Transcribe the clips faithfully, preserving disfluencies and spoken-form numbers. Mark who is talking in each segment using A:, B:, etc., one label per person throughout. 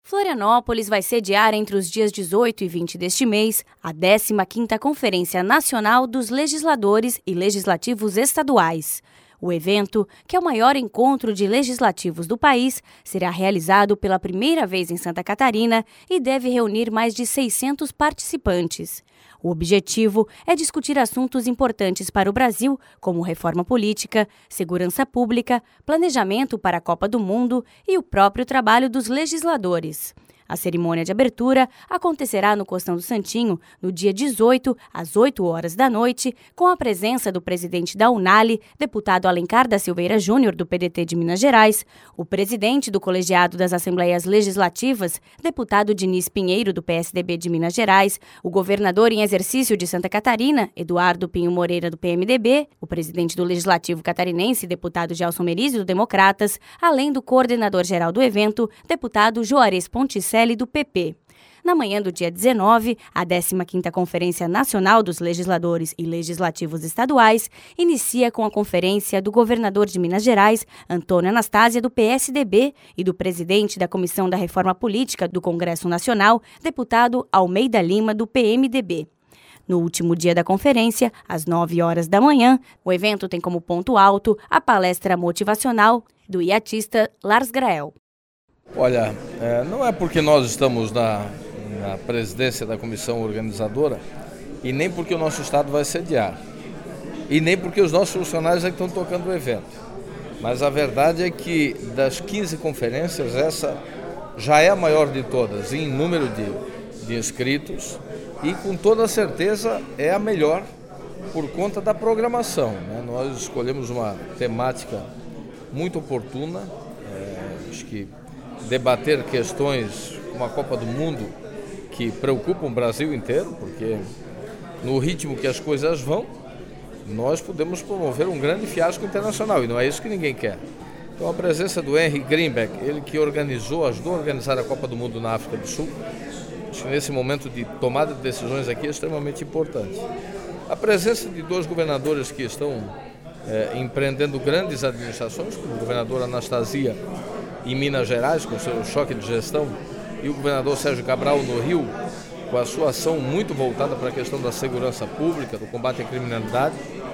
A: Florianópolis vai sediar entre os dias dezoito e vinte deste mês a décima quinta Conferência Nacional dos Legisladores e Legislativos Estaduais. O evento, que é o maior encontro de legislativos do país, será realizado pela primeira vez em Santa Catarina e deve reunir mais de seiscentos participantes. O objetivo é discutir assuntos importantes para o Brasil, como reforma política, segurança pública, planejamento para a Copa do Mundo e o próprio trabalho dos legisladores. A cerimônia de abertura acontecerá no Costão do Santinho, no dia dezoito, às oito horas da noite, com a presença do presidente da Unali, deputado Alencar da Silveira Júnior, do P D T de Minas Gerais, o presidente do Colegiado das Assembleias Legislativas, deputado Diniz Pinheiro, do P S D B de Minas Gerais, o governador em exercício de Santa Catarina, Eduardo Pinho Moreira, do P M D B, o presidente do Legislativo Catarinense, deputado Gelson Merizzi, do Democratas, além do coordenador-geral do evento, deputado Juarez Ponticelli, do P P. Na manhã do dia dezenove, a décima quinta Conferência Nacional dos Legisladores e Legislativos Estaduais inicia com a conferência do governador de Minas Gerais, Antônio Anastácia, do P S D B, e do presidente da Comissão da Reforma Política do Congresso Nacional, deputado Almeida Lima, do P M D B. No último dia da conferência, às nove horas da manhã, o evento tem como ponto alto a palestra motivacional do iatista Lars Grael.
B: Olha, é, não é porque nós estamos na, na presidência da comissão organizadora e nem porque o nosso estado vai sediar e nem porque os nossos funcionários é que estão tocando o evento. Mas a verdade é que das quinze conferências, essa já é a maior de todas em número de, de inscritos e com toda certeza é a melhor por conta da programação, né? Nós escolhemos uma temática muito oportuna, é, acho que debater questões como a Copa do Mundo que preocupam o Brasil inteiro, porque no ritmo que as coisas vão, nós podemos promover um grande fiasco internacional e não é isso que ninguém quer. Então a presença do Henry Greenback, ele que organizou, ajudou a organizar a Copa do Mundo na África do Sul, acho que nesse momento de tomada de decisões aqui é extremamente importante. A presença de dois governadores que estão é, empreendendo grandes administrações, como o governador Anastasia em Minas Gerais, com o seu choque de gestão, e o governador Sérgio Cabral no Rio, com a sua ação muito voltada para a questão da segurança pública, do combate à criminalidade,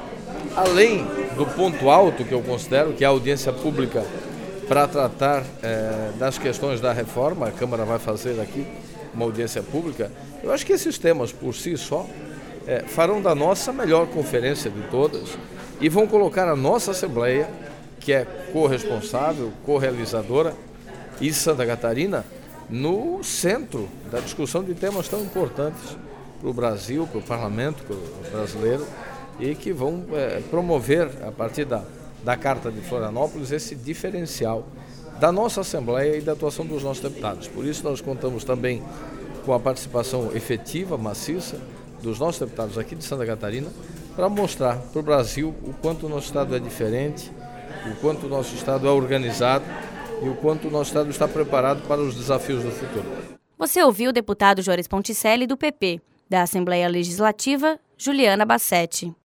B: além do ponto alto que eu considero, que é a audiência pública para tratar eh, das questões da reforma, a Câmara vai fazer aqui uma audiência pública. Eu acho que esses temas por si só eh, farão da nossa a melhor conferência de todas e vão colocar a nossa Assembleia, que é corresponsável, correalizadora, e Santa Catarina no centro da discussão de temas tão importantes para o Brasil, para o parlamento para o brasileiro, e que vão é, promover, a partir da, da Carta de Florianópolis, esse diferencial da nossa Assembleia e da atuação dos nossos deputados. Por isso nós contamos também com a participação efetiva, maciça, dos nossos deputados aqui de Santa Catarina, para mostrar para o Brasil o quanto o nosso Estado é diferente, o quanto o nosso Estado é organizado e o quanto o nosso Estado está preparado para os desafios do futuro.
A: Você ouviu o deputado Juarez Ponticelli, do P P, da Assembleia Legislativa, Juliana Bassetti.